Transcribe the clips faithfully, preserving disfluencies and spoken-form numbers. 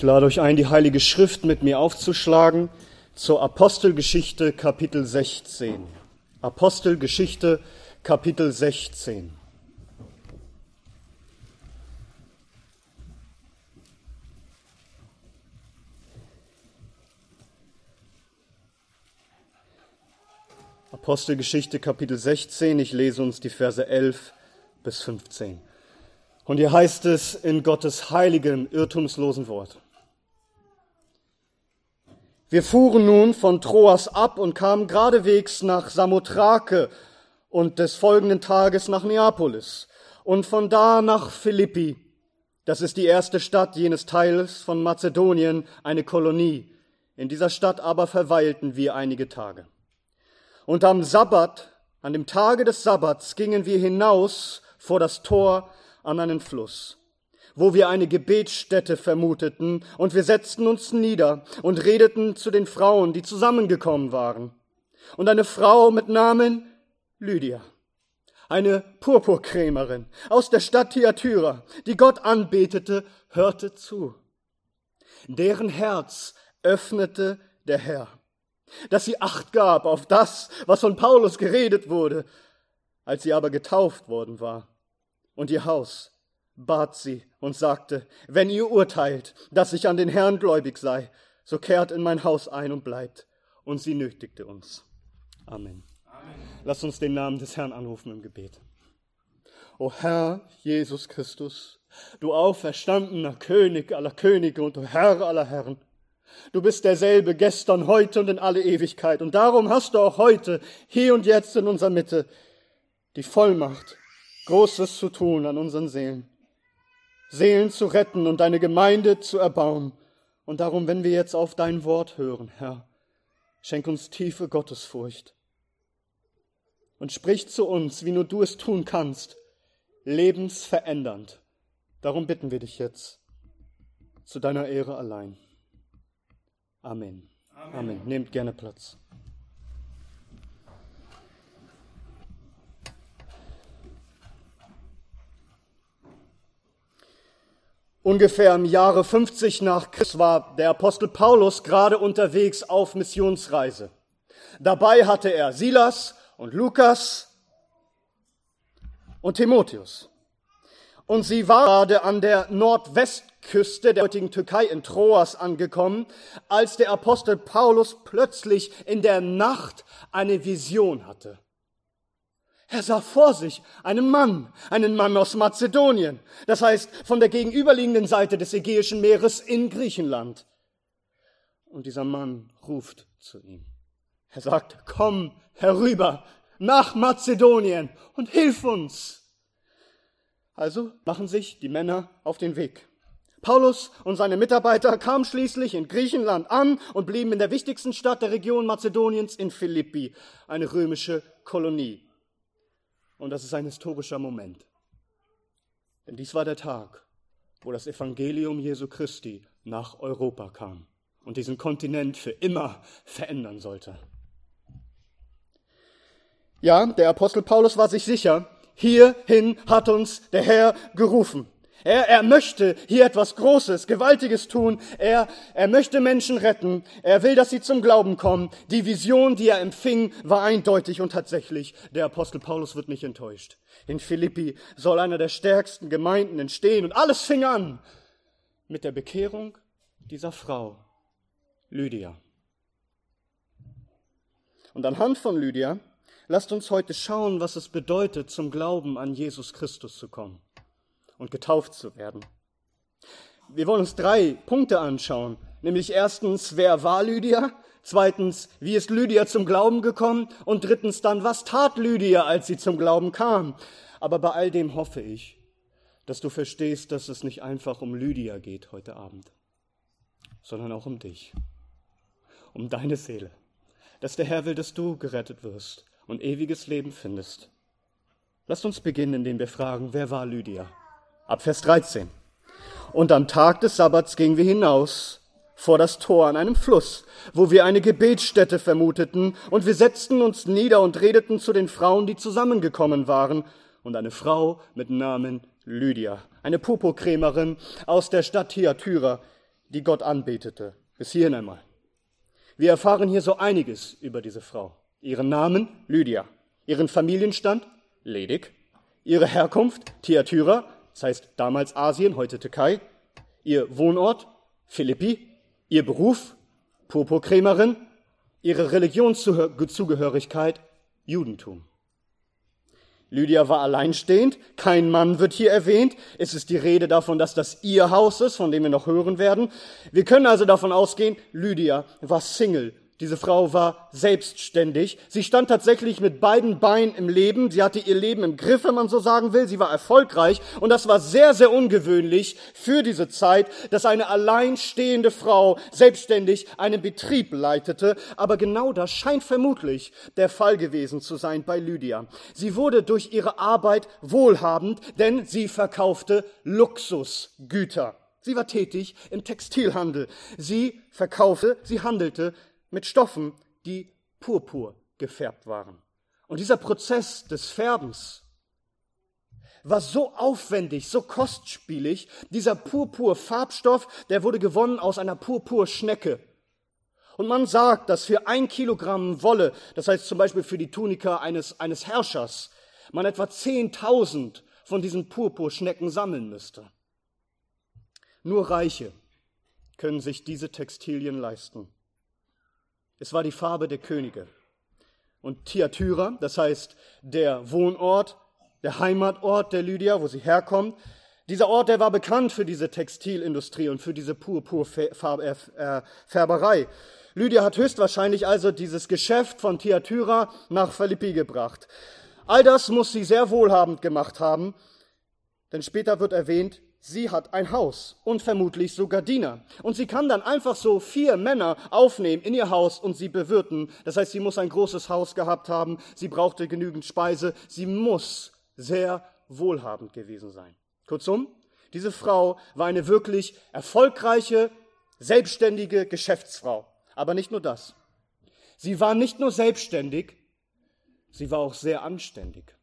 Ich lade euch ein, die Heilige Schrift mit mir aufzuschlagen zur Apostelgeschichte Kapitel sechzehn. Apostelgeschichte Kapitel sechzehn. Apostelgeschichte Kapitel sechzehn, ich lese uns die Verse elf bis fünfzehn. Und hier heißt es in Gottes heiligem, irrtumslosen Wort: Wir fuhren nun von Troas ab und kamen geradewegs nach Samothrake und des folgenden Tages nach Neapolis und von da nach Philippi. Das ist die erste Stadt jenes Teils von Mazedonien, eine Kolonie. In dieser Stadt aber verweilten wir einige Tage. Und am Sabbat, an dem Tage des Sabbats, gingen wir hinaus vor das Tor an einen Fluss, wo wir eine Gebetsstätte vermuteten, und wir setzten uns nieder und redeten zu den Frauen, die zusammengekommen waren. Und eine Frau mit Namen Lydia, eine Purpurkrämerin aus der Stadt Thyatira, die Gott anbetete, hörte zu. Deren Herz öffnete der Herr, dass sie Acht gab auf das, was von Paulus geredet wurde. Als sie aber getauft worden war und ihr Haus, bat sie und sagte: Wenn ihr urteilt, dass ich an den Herrn gläubig sei, so kehrt in mein Haus ein und bleibt. Und sie nötigte uns. Amen. Amen. Lasst uns den Namen des Herrn anrufen im Gebet. O Herr Jesus Christus, du auferstandener König aller Könige und du Herr aller Herren, du bist derselbe gestern, heute und in alle Ewigkeit. Und darum hast du auch heute, hier und jetzt in unserer Mitte, die Vollmacht, Großes zu tun an unseren Seelen. Seelen zu retten und deine Gemeinde zu erbauen. Und darum, wenn wir jetzt auf dein Wort hören, Herr, schenk uns tiefe Gottesfurcht. Und sprich zu uns, wie nur du es tun kannst, lebensverändernd. Darum bitten wir dich jetzt, zu deiner Ehre allein. Amen. Amen. Amen. Nehmt gerne Platz. Ungefähr im Jahre fünfzig nach Christus war der Apostel Paulus gerade unterwegs auf Missionsreise. Dabei hatte er Silas und Lukas und Timotheus. Und sie war gerade an der Nordwestküste der heutigen Türkei in Troas angekommen, als der Apostel Paulus plötzlich in der Nacht eine Vision hatte. Er sah vor sich einen Mann, einen Mann aus Mazedonien, das heißt von der gegenüberliegenden Seite des Ägäischen Meeres in Griechenland. Und dieser Mann ruft zu ihm. Er sagt: Komm herüber nach Mazedonien und hilf uns. Also machen sich die Männer auf den Weg. Paulus und seine Mitarbeiter kamen schließlich in Griechenland an und blieben in der wichtigsten Stadt der Region Mazedoniens, in Philippi, eine römische Kolonie. Und das ist ein historischer Moment. Denn dies war der Tag, wo das Evangelium Jesu Christi nach Europa kam und diesen Kontinent für immer verändern sollte. Ja, der Apostel Paulus war sich sicher, hierhin hat uns der Herr gerufen. Er, er möchte hier etwas Großes, Gewaltiges tun. Er, er möchte Menschen retten. Er will, dass sie zum Glauben kommen. Die Vision, die er empfing, war eindeutig und tatsächlich. Der Apostel Paulus wird nicht enttäuscht. In Philippi soll einer der stärksten Gemeinden entstehen. Und alles fing an mit der Bekehrung dieser Frau, Lydia. Und anhand von Lydia, lasst uns heute schauen, was es bedeutet, zum Glauben an Jesus Christus zu kommen und getauft zu werden. Wir wollen uns drei Punkte anschauen, nämlich erstens, wer war Lydia? Zweitens, wie ist Lydia zum Glauben gekommen? Und drittens dann, was tat Lydia, als sie zum Glauben kam? Aber bei all dem hoffe ich, dass du verstehst, dass es nicht einfach um Lydia geht heute Abend, sondern auch um dich, um deine Seele. Dass der Herr will, dass du gerettet wirst und ewiges Leben findest. Lasst uns beginnen, indem wir fragen, wer war Lydia? Ab Vers dreizehn. Und am Tag des Sabbats gingen wir hinaus vor das Tor an einem Fluss, wo wir eine Gebetsstätte vermuteten, und wir setzten uns nieder und redeten zu den Frauen, die zusammengekommen waren, und eine Frau mit Namen Lydia, eine Purpurkrämerin aus der Stadt Thyatira, die Gott anbetete. Bis hierhin einmal. Wir erfahren hier so einiges über diese Frau. Ihren Namen, Lydia. Ihren Familienstand, ledig. Ihre Herkunft, Thyatira, das heißt damals Asien, heute Türkei. Ihr Wohnort, Philippi. Ihr Beruf, Purpurkrämerin. Ihre Religionszugehörigkeit, Judentum. Lydia war alleinstehend, kein Mann wird hier erwähnt. Es ist die Rede davon, dass das ihr Haus ist, von dem wir noch hören werden. Wir können also davon ausgehen, Lydia war Single. Diese Frau war selbstständig. Sie stand tatsächlich mit beiden Beinen im Leben. Sie hatte ihr Leben im Griff, wenn man so sagen will. Sie war erfolgreich. Und das war sehr, sehr ungewöhnlich für diese Zeit, dass eine alleinstehende Frau selbstständig einen Betrieb leitete. Aber genau das scheint vermutlich der Fall gewesen zu sein bei Lydia. Sie wurde durch ihre Arbeit wohlhabend, denn sie verkaufte Luxusgüter. Sie war tätig im Textilhandel. Sie verkaufte, sie handelte mit Stoffen, die purpur gefärbt waren. Und dieser Prozess des Färbens war so aufwendig, so kostspielig. Dieser Purpur-Farbstoff, der wurde gewonnen aus einer Purpurschnecke. Und man sagt, dass für ein Kilogramm Wolle, das heißt zum Beispiel für die Tunika eines, eines Herrschers, man etwa zehntausend von diesen Purpurschnecken sammeln müsste. Nur Reiche können sich diese Textilien leisten. Es war die Farbe der Könige. Und Thyatira, das heißt der Wohnort, der Heimatort der Lydia, wo sie herkommt, dieser Ort, der war bekannt für diese Textilindustrie und für diese Purpurfärberei. Lydia hat höchstwahrscheinlich also dieses Geschäft von Thyatira nach Philippi gebracht. All das muss sie sehr wohlhabend gemacht haben, denn später wird erwähnt, sie hat ein Haus und vermutlich sogar Diener. Und sie kann dann einfach so vier Männer aufnehmen in ihr Haus und sie bewirten. Das heißt, sie muss ein großes Haus gehabt haben, sie brauchte genügend Speise, sie muss sehr wohlhabend gewesen sein. Kurzum, diese Frau war eine wirklich erfolgreiche, selbstständige Geschäftsfrau. Aber nicht nur das. Sie war nicht nur selbstständig, sie war auch sehr anständig.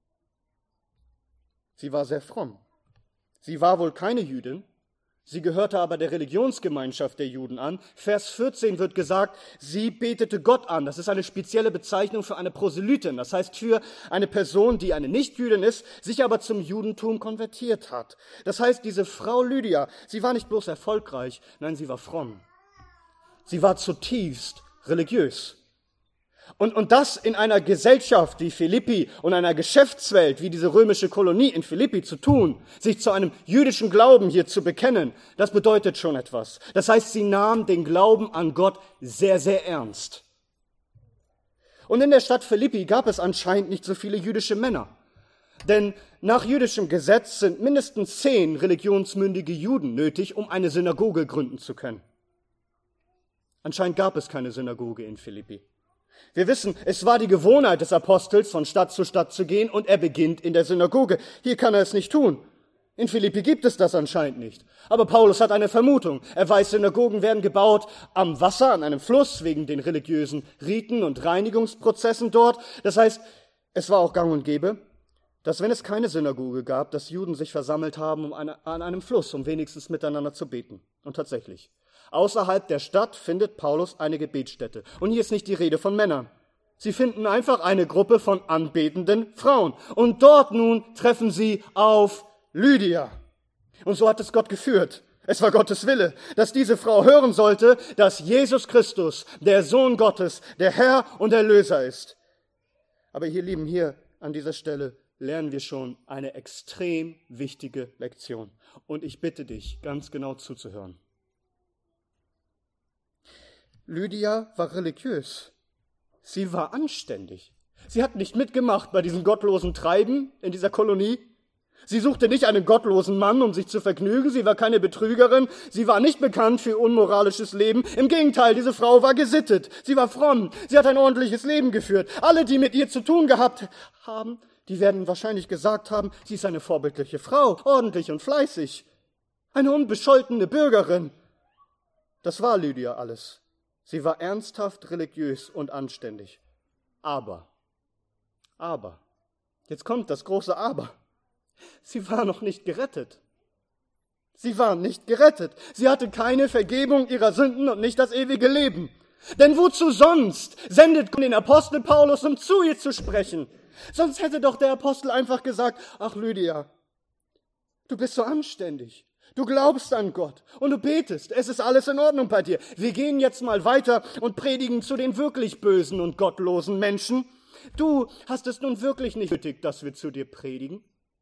Sie war sehr fromm. Sie war wohl keine Jüdin, sie gehörte aber der Religionsgemeinschaft der Juden an. Vers vierzehn wird gesagt, sie betete Gott an. Das ist eine spezielle Bezeichnung für eine Proselytin, das heißt für eine Person, die eine Nichtjüdin ist, sich aber zum Judentum konvertiert hat. Das heißt, diese Frau Lydia, sie war nicht bloß erfolgreich, nein, sie war fromm. Sie war zutiefst religiös. Und, und das in einer Gesellschaft wie Philippi und einer Geschäftswelt wie diese römische Kolonie in Philippi zu tun, sich zu einem jüdischen Glauben hier zu bekennen, das bedeutet schon etwas. Das heißt, sie nahm den Glauben an Gott sehr, sehr ernst. Und in der Stadt Philippi gab es anscheinend nicht so viele jüdische Männer. Denn nach jüdischem Gesetz sind mindestens zehn religionsmündige Juden nötig, um eine Synagoge gründen zu können. Anscheinend gab es keine Synagoge in Philippi. Wir wissen, es war die Gewohnheit des Apostels, von Stadt zu Stadt zu gehen, und er beginnt in der Synagoge. Hier kann er es nicht tun. In Philippi gibt es das anscheinend nicht. Aber Paulus hat eine Vermutung. Er weiß, Synagogen werden gebaut am Wasser, an einem Fluss, wegen den religiösen Riten und Reinigungsprozessen dort. Das heißt, es war auch gang und gäbe, dass wenn es keine Synagoge gab, dass Juden sich versammelt haben um eine, an einem Fluss, um wenigstens miteinander zu beten. Und tatsächlich. Außerhalb der Stadt findet Paulus eine Gebetsstätte. Und hier ist nicht die Rede von Männern. Sie finden einfach eine Gruppe von anbetenden Frauen. Und dort nun treffen sie auf Lydia. Und so hat es Gott geführt. Es war Gottes Wille, dass diese Frau hören sollte, dass Jesus Christus, der Sohn Gottes, der Herr und Erlöser ist. Aber ihr Lieben, hier an dieser Stelle lernen wir schon eine extrem wichtige Lektion. Und ich bitte dich, ganz genau zuzuhören. Lydia war religiös. Sie war anständig. Sie hat nicht mitgemacht bei diesem gottlosen Treiben in dieser Kolonie. Sie suchte nicht einen gottlosen Mann, um sich zu vergnügen. Sie war keine Betrügerin. Sie war nicht bekannt für unmoralisches Leben. Im Gegenteil, diese Frau war gesittet. Sie war fromm. Sie hat ein ordentliches Leben geführt. Alle, die mit ihr zu tun gehabt haben, die werden wahrscheinlich gesagt haben, sie ist eine vorbildliche Frau, ordentlich und fleißig. Eine unbescholtene Bürgerin. Das war Lydia alles. Sie war ernsthaft religiös und anständig. Aber, aber, jetzt kommt das große Aber. Sie war noch nicht gerettet. Sie waren nicht gerettet. Sie hatte keine Vergebung ihrer Sünden und nicht das ewige Leben. Denn wozu sonst sendet Gott den Apostel Paulus, um zu ihr zu sprechen? Sonst hätte doch der Apostel einfach gesagt, ach Lydia, du bist so anständig. Du glaubst an Gott und du betest. Es ist alles in Ordnung bei dir. Wir gehen jetzt mal weiter und predigen zu den wirklich bösen und gottlosen Menschen. Du hast es nun wirklich nicht nötig, dass wir zu dir predigen.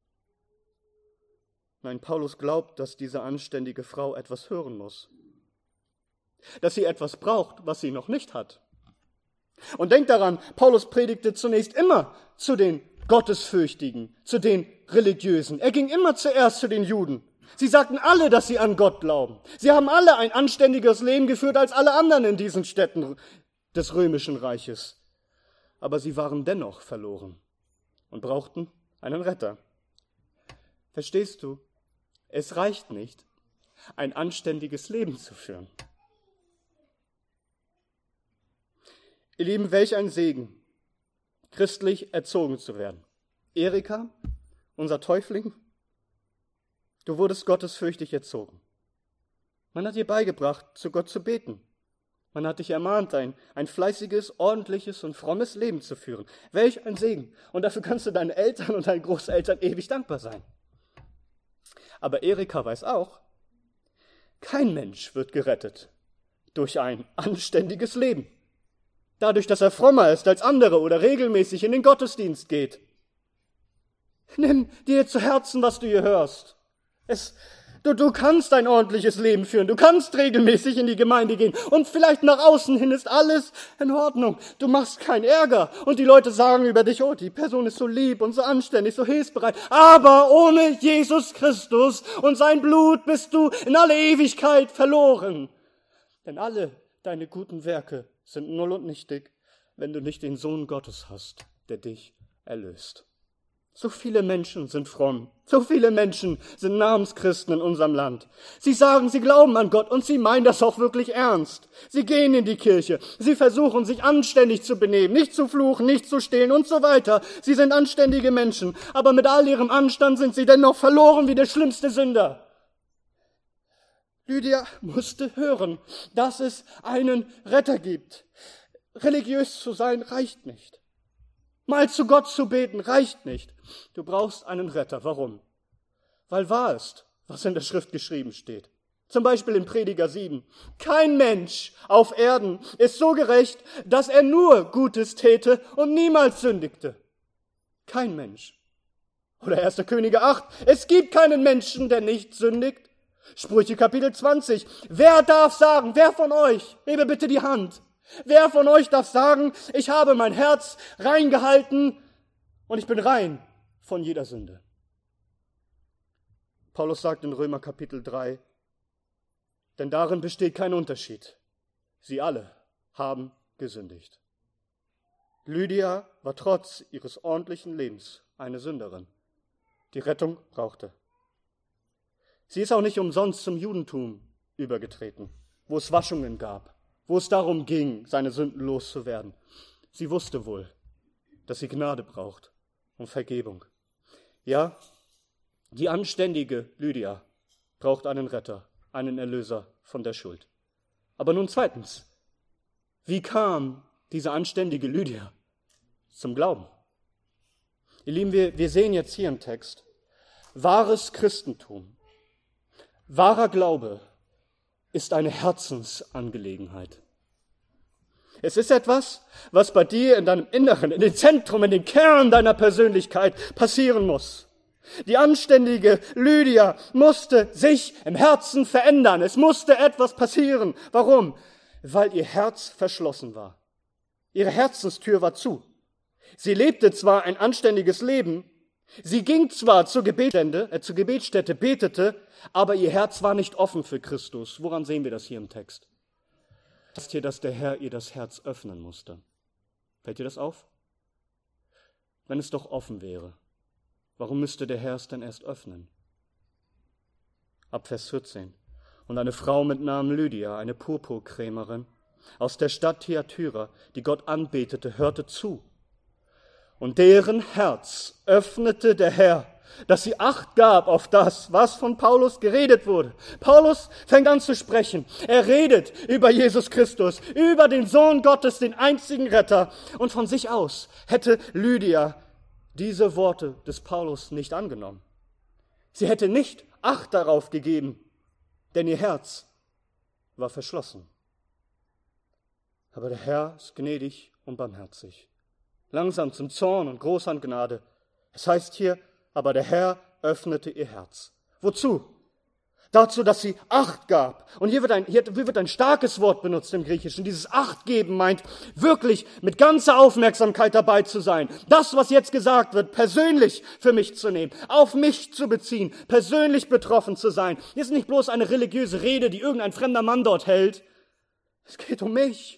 Nein, Paulus glaubt, dass diese anständige Frau etwas hören muss. Dass sie etwas braucht, was sie noch nicht hat. Und denkt daran, Paulus predigte zunächst immer zu den Gottesfürchtigen, zu den Religiösen. Er ging immer zuerst zu den Juden. Sie sagten alle, dass sie an Gott glauben. Sie haben alle ein anständigeres Leben geführt als alle anderen in diesen Städten des römischen Reiches. Aber sie waren dennoch verloren und brauchten einen Retter. Verstehst du? Es reicht nicht, ein anständiges Leben zu führen. Ihr Lieben, welch ein Segen, christlich erzogen zu werden. Erika, unser Täufling, du wurdest gottesfürchtig erzogen. Man hat dir beigebracht, zu Gott zu beten. Man hat dich ermahnt, ein, ein fleißiges, ordentliches und frommes Leben zu führen. Welch ein Segen. Und dafür kannst du deinen Eltern und deinen Großeltern ewig dankbar sein. Aber Erika weiß auch, kein Mensch wird gerettet durch ein anständiges Leben. Dadurch, dass er frommer ist als andere oder regelmäßig in den Gottesdienst geht. Nimm dir zu Herzen, was du hier hörst. Es, du, du kannst ein ordentliches Leben führen. Du kannst regelmäßig in die Gemeinde gehen. Und vielleicht nach außen hin ist alles in Ordnung. Du machst keinen Ärger. Und die Leute sagen über dich, oh, die Person ist so lieb und so anständig, so hilfsbereit. Aber ohne Jesus Christus und sein Blut bist du in alle Ewigkeit verloren. Denn alle deine guten Werke sind null und nichtig, wenn du nicht den Sohn Gottes hast, der dich erlöst. So viele Menschen sind fromm. So viele Menschen sind Namenschristen in unserem Land. Sie sagen, sie glauben an Gott und sie meinen das auch wirklich ernst. Sie gehen in die Kirche. Sie versuchen, sich anständig zu benehmen, nicht zu fluchen, nicht zu stehlen und so weiter. Sie sind anständige Menschen. Aber mit all ihrem Anstand sind sie dennoch verloren wie der schlimmste Sünder. Lydia musste hören, dass es einen Retter gibt. Religiös zu sein reicht nicht. Mal zu Gott zu beten reicht nicht. Du brauchst einen Retter. Warum? Weil wahr ist, was in der Schrift geschrieben steht. Zum Beispiel in Prediger sieben. Kein Mensch auf Erden ist so gerecht, dass er nur Gutes täte und niemals sündigte. Kein Mensch. Oder erster Könige acht. Es gibt keinen Menschen, der nicht sündigt. Sprüche Kapitel zwanzig. Wer darf sagen, wer von euch, hebe bitte die Hand, wer von euch darf sagen, ich habe mein Herz reingehalten und ich bin rein von jeder Sünde? Paulus sagt in Römer Kapitel drei, denn darin besteht kein Unterschied. Sie alle haben gesündigt. Lydia war trotz ihres ordentlichen Lebens eine Sünderin, die Rettung brauchte. Sie ist auch nicht umsonst zum Judentum übergetreten, wo es Waschungen gab, wo es darum ging, seine Sünden loszuwerden. Sie wusste wohl, dass sie Gnade braucht und Vergebung. Ja, die anständige Lydia braucht einen Retter, einen Erlöser von der Schuld. Aber nun zweitens, wie kam diese anständige Lydia zum Glauben? Ihr Lieben, wir, wir sehen jetzt hier im Text, wahres Christentum, wahrer Glaube ist eine Herzensangelegenheit. Es ist etwas, was bei dir in deinem Inneren, in dem Zentrum, in dem Kern deiner Persönlichkeit passieren muss. Die anständige Lydia musste sich im Herzen verändern. Es musste etwas passieren. Warum? Weil ihr Herz verschlossen war. Ihre Herzenstür war zu. Sie lebte zwar ein anständiges Leben, sie ging zwar zur Gebetsstätte, äh, zur Gebetsstätte, betete, aber ihr Herz war nicht offen für Christus. Woran sehen wir das hier im Text? Das ist hier, dass der Herr ihr das Herz öffnen musste. Fällt dir das auf? Wenn es doch offen wäre, warum müsste der Herr es denn erst öffnen? Ab Vers vierzehn. Und eine Frau mit Namen Lydia, eine Purpurkrämerin, aus der Stadt Thyatira, die Gott anbetete, hörte zu. Und deren Herz öffnete der Herr, dass sie Acht gab auf das, was von Paulus geredet wurde. Paulus fängt an zu sprechen. Er redet über Jesus Christus, über den Sohn Gottes, den einzigen Retter. Und von sich aus hätte Lydia diese Worte des Paulus nicht angenommen. Sie hätte nicht Acht darauf gegeben, denn ihr Herz war verschlossen. Aber der Herr ist gnädig und barmherzig, langsam zum Zorn und groß an Gnade. Es heißt hier, aber der Herr öffnete ihr Herz. Wozu? Dazu, dass sie Acht gab. Und hier wird ein, hier wird ein starkes Wort benutzt im Griechischen. Dieses Achtgeben meint, wirklich mit ganzer Aufmerksamkeit dabei zu sein. Das, was jetzt gesagt wird, persönlich für mich zu nehmen, auf mich zu beziehen, persönlich betroffen zu sein. Hier ist nicht bloß eine religiöse Rede, die irgendein fremder Mann dort hält. Es geht um mich.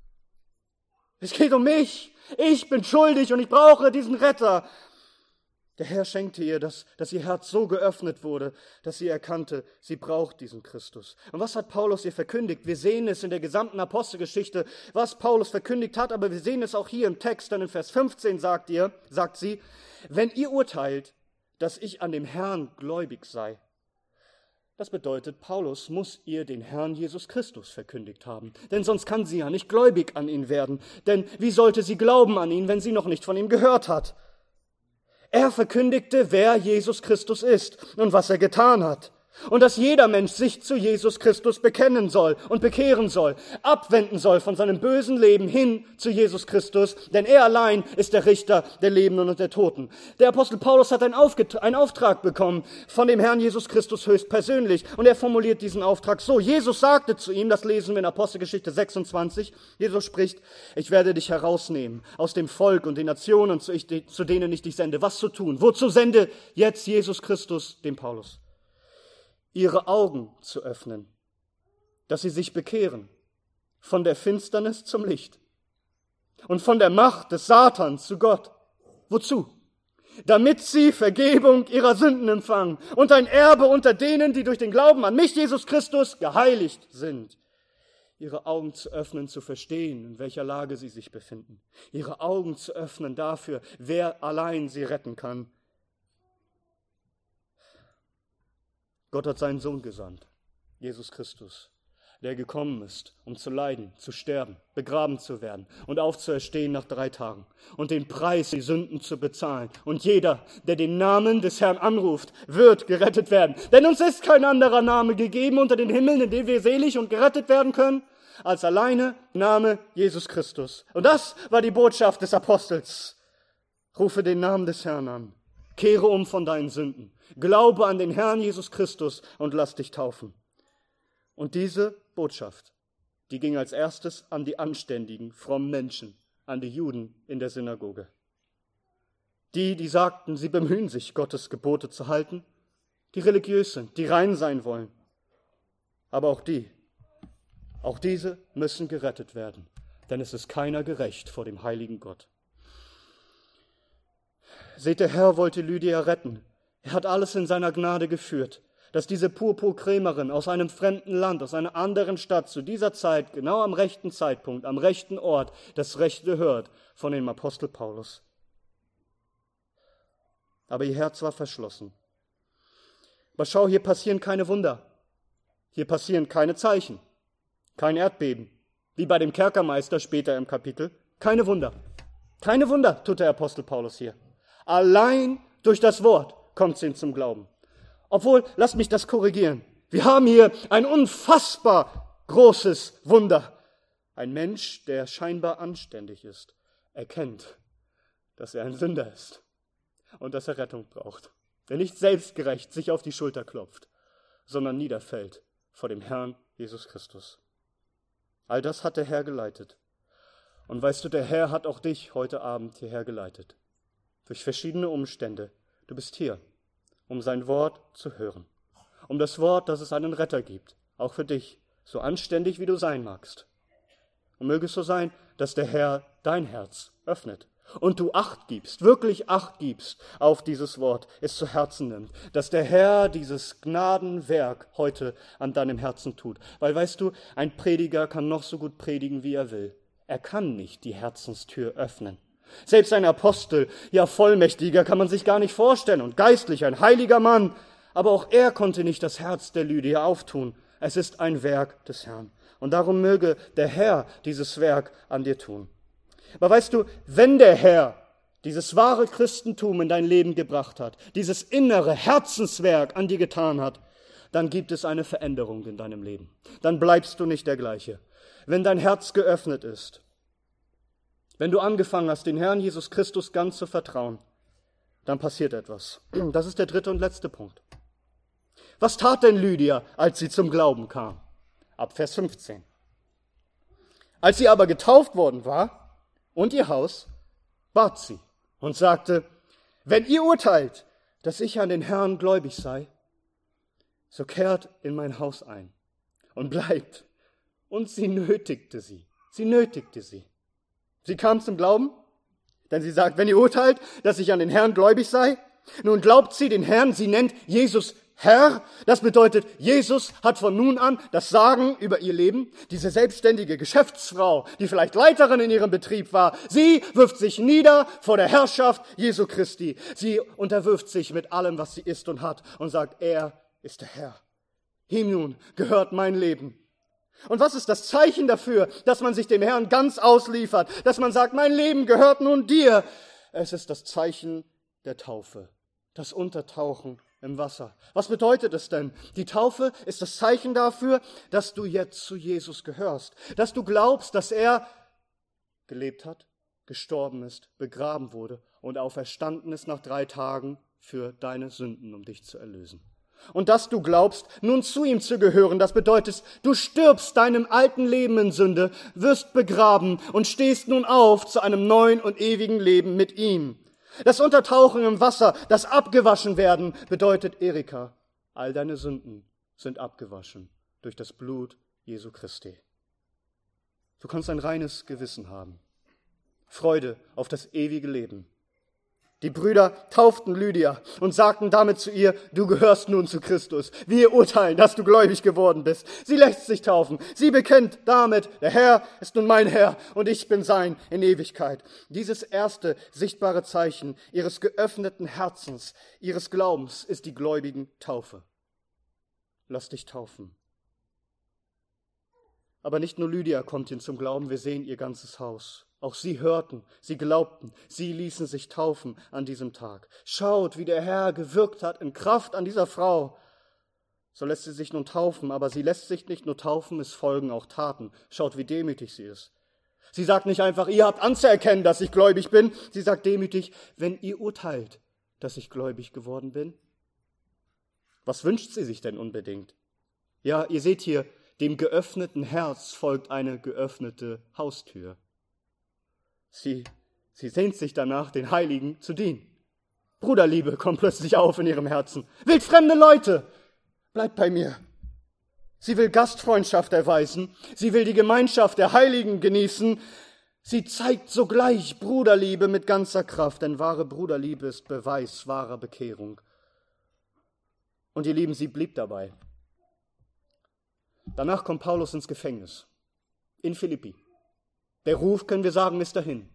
Es geht um mich. Ich bin schuldig und ich brauche diesen Retter. Der Herr schenkte ihr, dass, dass ihr Herz so geöffnet wurde, dass sie erkannte, sie braucht diesen Christus. Und was hat Paulus ihr verkündigt? Wir sehen es in der gesamten Apostelgeschichte, was Paulus verkündigt hat, aber wir sehen es auch hier im Text, denn in Vers fünfzehn sagt ihr, sagt sie, wenn ihr urteilt, dass ich an dem Herrn gläubig sei. Das bedeutet, Paulus muss ihr den Herrn Jesus Christus verkündigt haben. Denn sonst kann sie ja nicht gläubig an ihn werden. Denn wie sollte sie glauben an ihn, wenn sie noch nicht von ihm gehört hat? Er verkündigte, wer Jesus Christus ist und was er getan hat. Und dass jeder Mensch sich zu Jesus Christus bekennen soll und bekehren soll, abwenden soll von seinem bösen Leben hin zu Jesus Christus, denn er allein ist der Richter der Lebenden und der Toten. Der Apostel Paulus hat einen, Aufget- einen Auftrag bekommen von dem Herrn Jesus Christus höchstpersönlich und er formuliert diesen Auftrag so. Jesus sagte zu ihm, das lesen wir in Apostelgeschichte sechsundzwanzig, Jesus spricht, ich werde dich herausnehmen aus dem Volk und den Nationen, zu, ich, zu denen ich dich sende. Was zu tun? Wozu sende jetzt Jesus Christus dem Paulus? Ihre Augen zu öffnen, dass sie sich bekehren von der Finsternis zum Licht und von der Macht des Satans zu Gott. Wozu? Damit sie Vergebung ihrer Sünden empfangen und ein Erbe unter denen, die durch den Glauben an mich, Jesus Christus, geheiligt sind. Ihre Augen zu öffnen, zu verstehen, in welcher Lage sie sich befinden. Ihre Augen zu öffnen dafür, wer allein sie retten kann. Gott hat seinen Sohn gesandt, Jesus Christus, der gekommen ist, um zu leiden, zu sterben, begraben zu werden und aufzuerstehen nach drei Tagen und den Preis, die Sünden zu bezahlen. Und jeder, der den Namen des Herrn anruft, wird gerettet werden. Denn uns ist kein anderer Name gegeben unter den Himmeln, in dem wir selig und gerettet werden können, als alleine Name Jesus Christus. Und das war die Botschaft des Apostels. Rufe den Namen des Herrn an. Kehre um von deinen Sünden. Glaube an den Herrn Jesus Christus und lass dich taufen. Und diese Botschaft, die ging als erstes an die anständigen, frommen Menschen, an die Juden in der Synagoge. Die, die sagten, sie bemühen sich, Gottes Gebote zu halten, die religiös sind, die rein sein wollen. Aber auch die, auch diese müssen gerettet werden, denn es ist keiner gerecht vor dem heiligen Gott. Seht, der Herr wollte Lydia retten. Er hat alles in seiner Gnade geführt, dass diese Purpurkrämerin aus einem fremden Land, aus einer anderen Stadt zu dieser Zeit, genau am rechten Zeitpunkt, am rechten Ort, das Rechte hört von dem Apostel Paulus. Aber ihr Herz war verschlossen. Aber schau, hier passieren keine Wunder. Hier passieren keine Zeichen, kein Erdbeben, wie bei dem Kerkermeister später im Kapitel. Keine Wunder. Keine Wunder tut der Apostel Paulus hier. Allein durch das Wort kommt sie zum Glauben. Obwohl, lasst mich das korrigieren. Wir haben hier ein unfassbar großes Wunder. Ein Mensch, der scheinbar anständig ist, erkennt, dass er ein Sünder ist und dass er Rettung braucht. Der nicht selbstgerecht sich auf die Schulter klopft, sondern niederfällt vor dem Herrn Jesus Christus. All das hat der Herr geleitet. Und weißt du, der Herr hat auch dich heute Abend hierher geleitet. Durch verschiedene Umstände. Du bist hier, um sein Wort zu hören. Um das Wort, dass es einen Retter gibt. Auch für dich, so anständig wie du sein magst. Und möge es so sein, dass der Herr dein Herz öffnet. Und du Acht gibst, wirklich Acht gibst auf dieses Wort, es zu Herzen nimmt. Dass der Herr dieses Gnadenwerk heute an deinem Herzen tut. Weil weißt du, ein Prediger kann noch so gut predigen, wie er will. Er kann nicht die Herzenstür öffnen. Selbst ein Apostel, ja Vollmächtiger kann man sich gar nicht vorstellen und geistlich ein heiliger Mann, aber auch er konnte nicht das Herz der Lydia auftun. Es ist ein Werk des Herrn. Und darum möge der Herr dieses Werk an dir tun. Aber weißt du, wenn der Herr dieses wahre Christentum in dein Leben gebracht hat, dieses innere Herzenswerk an dir getan hat, dann gibt es eine Veränderung in deinem Leben. Dann bleibst du nicht der gleiche. Wenn dein Herz geöffnet ist, wenn du angefangen hast, den Herrn Jesus Christus ganz zu vertrauen, dann passiert etwas. Das ist der dritte und letzte Punkt. Was tat denn Lydia, als sie zum Glauben kam? Ab Vers fünfzehn. Als sie aber getauft worden war und ihr Haus, bat sie und sagte, wenn ihr urteilt, dass ich an den Herrn gläubig sei, so kehrt in mein Haus ein und bleibt. Und sie nötigte sie. Sie nötigte sie. Sie kam zum Glauben, denn sie sagt, wenn ihr urteilt, dass ich an den Herrn gläubig sei, nun glaubt sie den Herrn, sie nennt Jesus Herr. Das bedeutet, Jesus hat von nun an das Sagen über ihr Leben. Diese selbstständige Geschäftsfrau, die vielleicht Leiterin in ihrem Betrieb war, sie wirft sich nieder vor der Herrschaft Jesu Christi. Sie unterwirft sich mit allem, was sie ist und hat und sagt, er ist der Herr. Ihm nun gehört mein Leben. Und was ist das Zeichen dafür, dass man sich dem Herrn ganz ausliefert, dass man sagt, mein Leben gehört nun dir? Es ist das Zeichen der Taufe, das Untertauchen im Wasser. Was bedeutet es denn? Die Taufe ist das Zeichen dafür, dass du jetzt zu Jesus gehörst, dass du glaubst, dass er gelebt hat, gestorben ist, begraben wurde und auferstanden ist nach drei Tagen für deine Sünden, um dich zu erlösen. Und dass du glaubst, nun zu ihm zu gehören, das bedeutet, du stirbst deinem alten Leben in Sünde, wirst begraben und stehst nun auf zu einem neuen und ewigen Leben mit ihm. Das Untertauchen im Wasser, das Abgewaschen-Werden bedeutet, Erika, all deine Sünden sind abgewaschen durch das Blut Jesu Christi. Du kannst ein reines Gewissen haben, Freude auf das ewige Leben. Die Brüder tauften Lydia und sagten damit zu ihr, du gehörst nun zu Christus. Wir urteilen, dass du gläubig geworden bist. Sie lässt sich taufen. Sie bekennt damit, der Herr ist nun mein Herr und ich bin sein in Ewigkeit. Dieses erste sichtbare Zeichen ihres geöffneten Herzens, ihres Glaubens ist die gläubigen Taufe. Lass dich taufen. Aber nicht nur Lydia kommt hin zum Glauben, wir sehen ihr ganzes Haus. Auch sie hörten, sie glaubten, sie ließen sich taufen an diesem Tag. Schaut, wie der Herr gewirkt hat in Kraft an dieser Frau. So lässt sie sich nun taufen, aber sie lässt sich nicht nur taufen, es folgen auch Taten. Schaut, wie demütig sie ist. Sie sagt nicht einfach, ihr habt anzuerkennen, dass ich gläubig bin. Sie sagt demütig, wenn ihr urteilt, dass ich gläubig geworden bin. Was wünscht sie sich denn unbedingt? Ja, ihr seht hier, dem geöffneten Herz folgt eine geöffnete Haustür. Sie, sie sehnt sich danach, den Heiligen zu dienen. Bruderliebe kommt plötzlich auf in ihrem Herzen. Wildfremde Leute, bleibt bei mir. Sie will Gastfreundschaft erweisen. Sie will die Gemeinschaft der Heiligen genießen. Sie zeigt sogleich Bruderliebe mit ganzer Kraft, denn wahre Bruderliebe ist Beweis wahrer Bekehrung. Und ihr Lieben, sie blieb dabei. Danach kommt Paulus ins Gefängnis, in Philippi. Der Ruf, können wir sagen, ist dahin.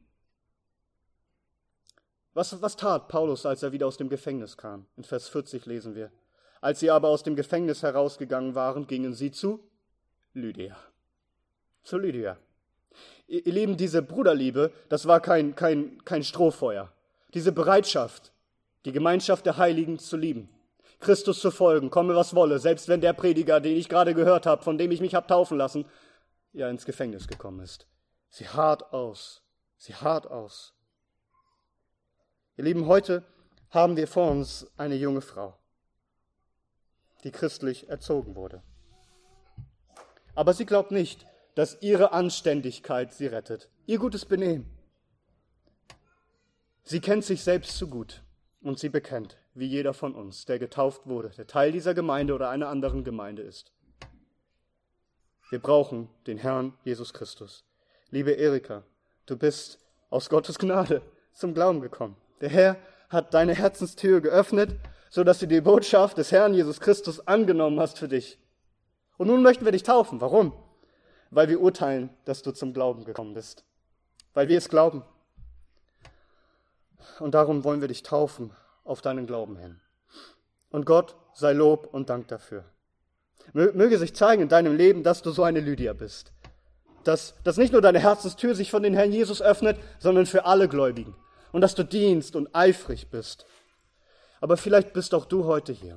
Was, was tat Paulus, als er wieder aus dem Gefängnis kam? In Vers vierzig lesen wir. Als sie aber aus dem Gefängnis herausgegangen waren, gingen sie zu Lydia. Zu Lydia. Ihr, ihr Lieben, diese Bruderliebe, das war kein, kein, kein Strohfeuer. Diese Bereitschaft, die Gemeinschaft der Heiligen zu lieben, Christus zu folgen, komme was wolle, selbst wenn der Prediger, den ich gerade gehört habe, von dem ich mich habe taufen lassen, ja ins Gefängnis gekommen ist. Sie harrt aus, sie harrt aus. Ihr Lieben, heute haben wir vor uns eine junge Frau, die christlich erzogen wurde. Aber sie glaubt nicht, dass ihre Anständigkeit sie rettet, ihr gutes Benehmen. Sie kennt sich selbst zu gut und sie bekennt, wie jeder von uns, der getauft wurde, der Teil dieser Gemeinde oder einer anderen Gemeinde ist. Wir brauchen den Herrn Jesus Christus. Liebe Erika, du bist aus Gottes Gnade zum Glauben gekommen. Der Herr hat deine Herzenstür geöffnet, sodass du die Botschaft des Herrn Jesus Christus angenommen hast für dich. Und nun möchten wir dich taufen. Warum? Weil wir urteilen, dass du zum Glauben gekommen bist. Weil wir es glauben. Und darum wollen wir dich taufen auf deinen Glauben hin. Und Gott sei Lob und Dank dafür. Möge sich zeigen in deinem Leben, dass du so eine Lydia bist. Dass, dass nicht nur deine Herzenstür sich von den Herrn Jesus öffnet, sondern für alle Gläubigen. Und dass du dienst und eifrig bist. Aber vielleicht bist auch du heute hier.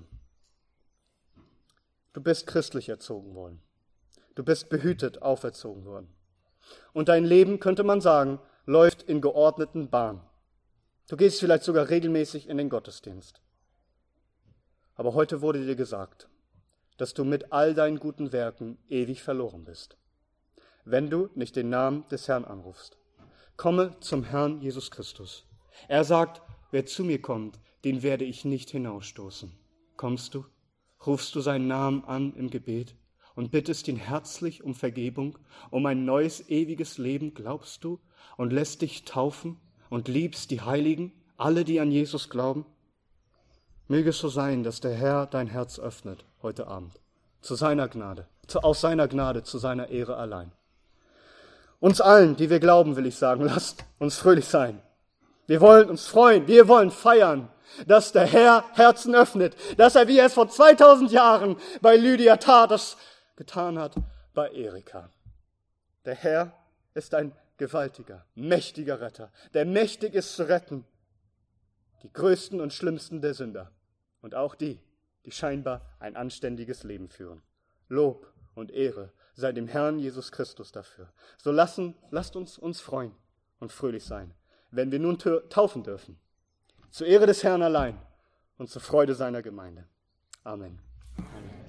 Du bist christlich erzogen worden. Du bist behütet auferzogen worden. Und dein Leben, könnte man sagen, läuft in geordneten Bahnen. Du gehst vielleicht sogar regelmäßig in den Gottesdienst. Aber heute wurde dir gesagt, dass du mit all deinen guten Werken ewig verloren bist, wenn du nicht den Namen des Herrn anrufst. Komme zum Herrn Jesus Christus. Er sagt, wer zu mir kommt, den werde ich nicht hinausstoßen. Kommst du, rufst du seinen Namen an im Gebet und bittest ihn herzlich um Vergebung, um ein neues, ewiges Leben, glaubst du, und lässt dich taufen und liebst die Heiligen, alle, die an Jesus glauben? Möge es so sein, dass der Herr dein Herz öffnet heute Abend, zu seiner Gnade, zu, aus seiner Gnade, zu seiner Ehre allein. Uns allen, die wir glauben, will ich sagen, lasst uns fröhlich sein. Wir wollen uns freuen, wir wollen feiern, dass der Herr Herzen öffnet, dass er, wie er es vor zweitausend Jahren bei Lydia tat, das getan hat bei Erika. Der Herr ist ein gewaltiger, mächtiger Retter, der mächtig ist zu retten, die größten und schlimmsten der Sünder und auch die, die scheinbar ein anständiges Leben führen. Lob und Ehre sei dem Herrn Jesus Christus dafür. So lassen, lasst uns uns freuen und fröhlich sein, wenn wir nun taufen dürfen, zur Ehre des Herrn allein und zur Freude seiner Gemeinde. Amen. Amen.